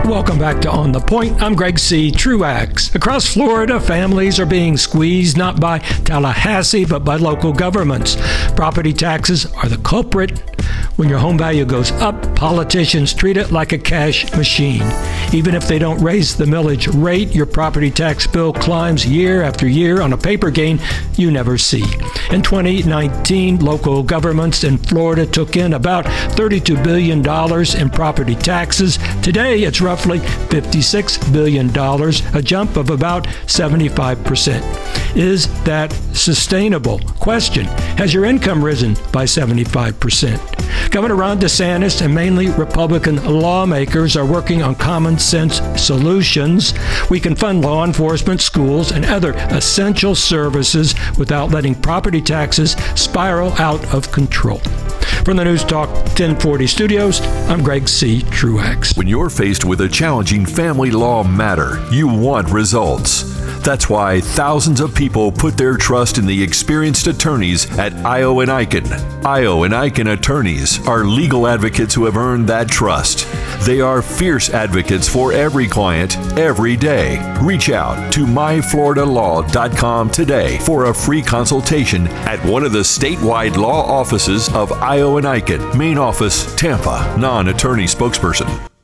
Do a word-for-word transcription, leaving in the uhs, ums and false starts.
Welcome back to On the Point. I'm Greg C. Truax. Across Florida, families are being squeezed not by Tallahassee, but by local governments. Property taxes are the culprit. When your home value goes up, politicians treat it like a cash machine. Even if they don't raise the millage rate, your property tax bill climbs year after year on a paper gain you never see. In twenty nineteen, local governments in Florida took in about thirty-two billion dollars in property taxes. Today, it's roughly fifty-six billion dollars, a jump of about seventy-five percent. Is that sustainable? Question: has your income risen by seventy-five percent? Governor Ron DeSantis and mainly Republican lawmakers are working on common sense solutions. We can fund law enforcement, schools, and other essential services without letting property taxes spiral out of control. From the News Talk ten forty studios, I'm Greg C. Truax. When you're faced with a challenging family law matter, you want results. That's why thousands of people put their trust in the experienced attorneys at Io and Eichen. Io and Eichen attorneys are legal advocates who have earned that trust. They are fierce advocates for every client, every day. Reach out to my florida law dot com today for a free consultation at one of the statewide law offices of Io and Eichen. Main office, Tampa. Non-attorney spokesperson.